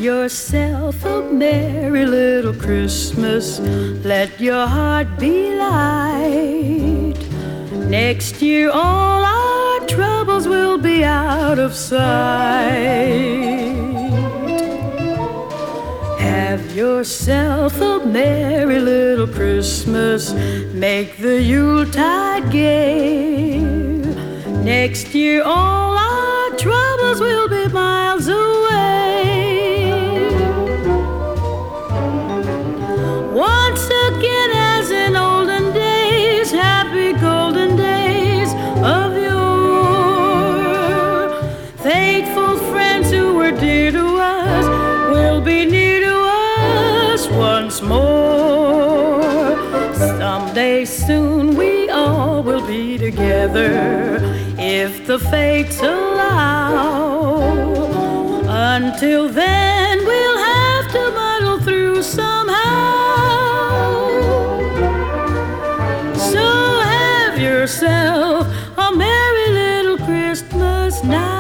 yourself a merry little Christmas. Let your heart be light. Next year all our troubles will be out of sight. Have yourself a merry little Christmas. Make the Yuletide gay. Next year all our troubles will be miles away. Once again, as in olden days, happy golden days of yore, faithful friends who were dear to us will be near to us once more. Someday soon we all will be together, if the fates allow. Until then we'll have to muddle through somehow. So have yourself a merry little Christmas now.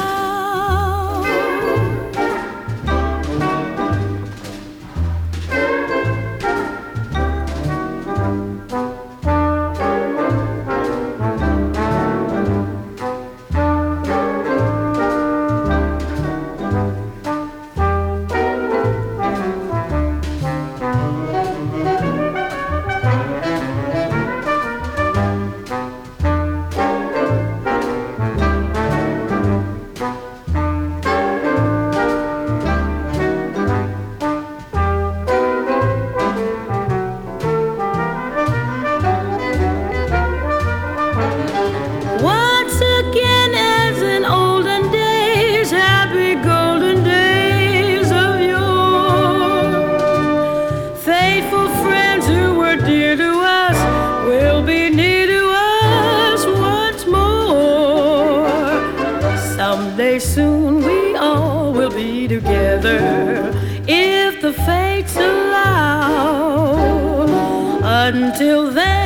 Once again, as in olden days, happy golden days of yore, faithful friends who were dear to us will be near to us once more. Someday soon we all will be together, if the fates allow. Until then